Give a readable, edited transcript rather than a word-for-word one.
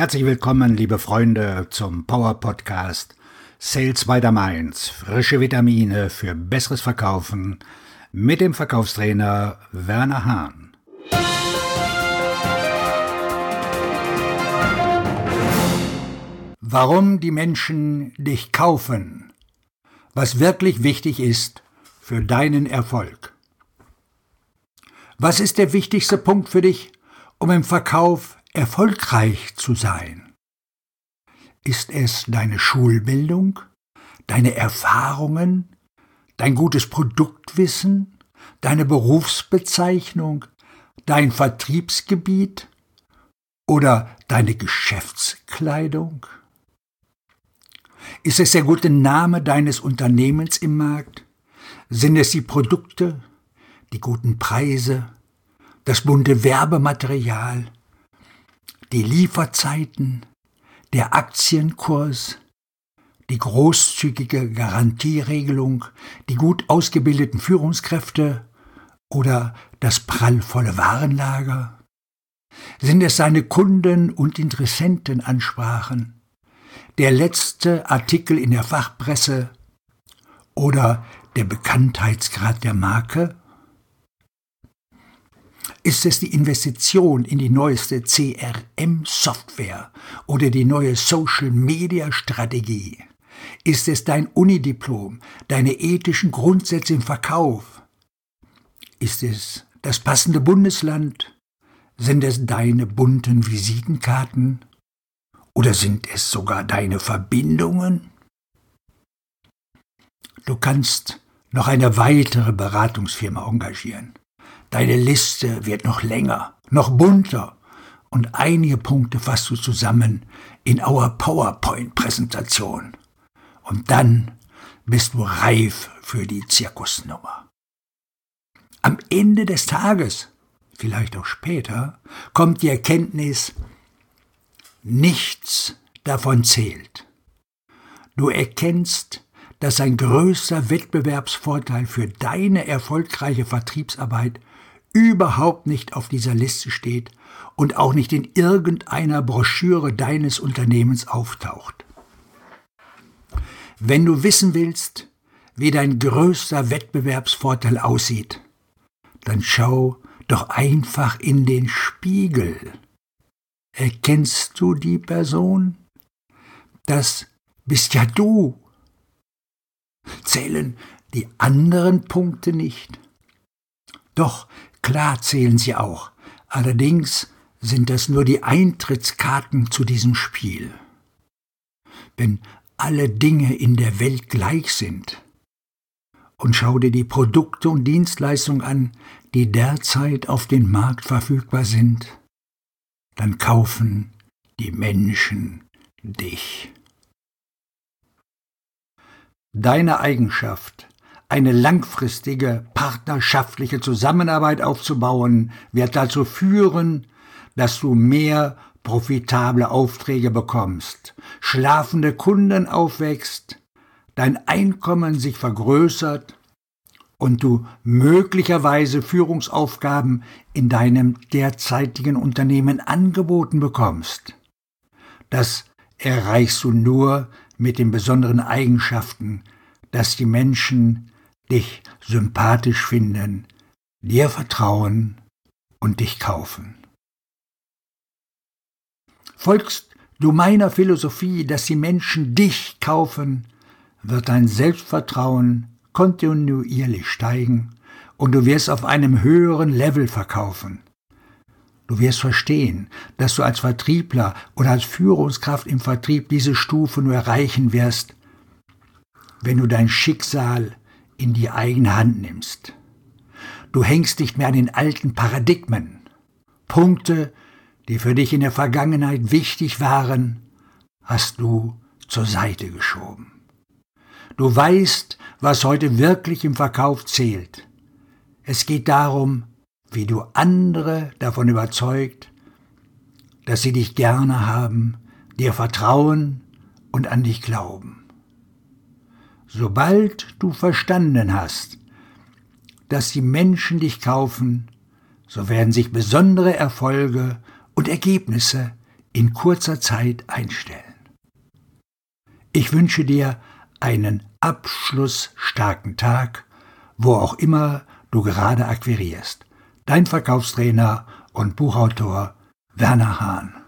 Herzlich willkommen, liebe Freunde, zum Power Podcast Sales by the Mainz. Frische Vitamine für besseres Verkaufen mit dem Verkaufstrainer Werner Hahn. Warum die Menschen dich kaufen. Was wirklich wichtig ist für deinen Erfolg. Was ist der wichtigste Punkt für dich, um im Verkauf erfolgreich zu sein? Ist es deine Schulbildung, deine Erfahrungen, dein gutes Produktwissen, deine Berufsbezeichnung, dein Vertriebsgebiet oder deine Geschäftskleidung? Ist es der gute Name deines Unternehmens im Markt? Sind es die Produkte, die guten Preise, das bunte Werbematerial, die Lieferzeiten, der Aktienkurs, die großzügige Garantieregelung, die gut ausgebildeten Führungskräfte oder das prallvolle Warenlager? Sind es seine Kunden- und Interessentenansprachen, der letzte Artikel in der Fachpresse oder der Bekanntheitsgrad der Marke? Ist es die Investition in die neueste CRM-Software oder die neue Social-Media-Strategie? Ist es dein Unidiplom, deine ethischen Grundsätze im Verkauf? Ist es das passende Bundesland? Sind es deine bunten Visitenkarten? Oder sind es sogar deine Verbindungen? Du kannst noch eine weitere Beratungsfirma engagieren. Deine Liste wird noch länger, noch bunter und einige Punkte fasst du zusammen in our PowerPoint-Präsentation. Und dann bist du reif für die Zirkusnummer. Am Ende des Tages, vielleicht auch später, kommt die Erkenntnis, nichts davon zählt. Du erkennst, dass ein größter Wettbewerbsvorteil für deine erfolgreiche Vertriebsarbeit überhaupt nicht auf dieser Liste steht und auch nicht in irgendeiner Broschüre deines Unternehmens auftaucht. Wenn du wissen willst, wie dein größter Wettbewerbsvorteil aussieht, dann schau doch einfach in den Spiegel. Erkennst du die Person? Das bist ja du. Zählen die anderen Punkte nicht? Doch, klar zählen sie auch. Allerdings sind das nur die Eintrittskarten zu diesem Spiel. Wenn alle Dinge in der Welt gleich sind, und schau dir die Produkte und Dienstleistungen an, die derzeit auf dem Markt verfügbar sind, dann kaufen die Menschen dich. Deine Eigenschaft, eine langfristige partnerschaftliche Zusammenarbeit aufzubauen, wird dazu führen, dass du mehr profitable Aufträge bekommst, schlafende Kunden aufwächst, dein Einkommen sich vergrößert und du möglicherweise Führungsaufgaben in deinem derzeitigen Unternehmen angeboten bekommst. Das erreichst du nur mit den besonderen Eigenschaften, dass die Menschen dich sympathisch finden, dir vertrauen und dich kaufen. Folgst du meiner Philosophie, dass die Menschen dich kaufen, wird dein Selbstvertrauen kontinuierlich steigen und du wirst auf einem höheren Level verkaufen. Du wirst verstehen, dass du als Vertriebler oder als Führungskraft im Vertrieb diese Stufe nur erreichen wirst, wenn du dein Schicksal in die eigene Hand nimmst. Du hängst nicht mehr an den alten Paradigmen. Punkte, die für dich in der Vergangenheit wichtig waren, hast du zur Seite geschoben. Du weißt, was heute wirklich im Verkauf zählt. Es geht darum, wie du andere davon überzeugt, dass sie dich gerne haben, dir vertrauen und an dich glauben. Sobald du verstanden hast, dass die Menschen dich kaufen, so werden sich besondere Erfolge und Ergebnisse in kurzer Zeit einstellen. Ich wünsche dir einen abschlussstarken Tag, wo auch immer du gerade akquirierst. Dein Verkaufstrainer und Buchautor Werner Hahn.